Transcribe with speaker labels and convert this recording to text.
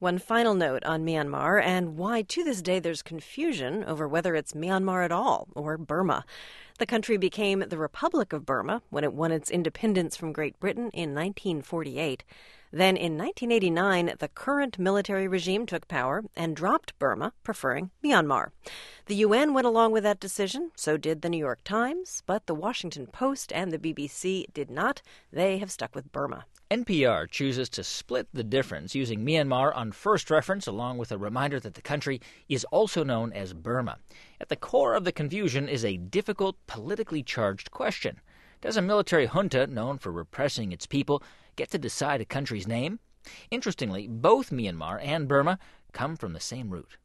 Speaker 1: One final note on Myanmar and why to this day there's confusion over whether it's Myanmar at all or Burma. The country became the Republic of Burma when it won its independence from Great Britain in 1948. Then in 1989, the current military regime took power and dropped Burma, preferring Myanmar. The UN went along with that decision, so did the New York Times, but the Washington Post and the BBC did not. They have stuck with Burma.
Speaker 2: NPR chooses to split the difference using Myanmar on first reference, along with a reminder that the country is also known as Burma. At the core of the confusion is a difficult, politically charged question. Does a military junta known for repressing its people get to decide a country's name? Interestingly, both Myanmar and Burma come from the same root.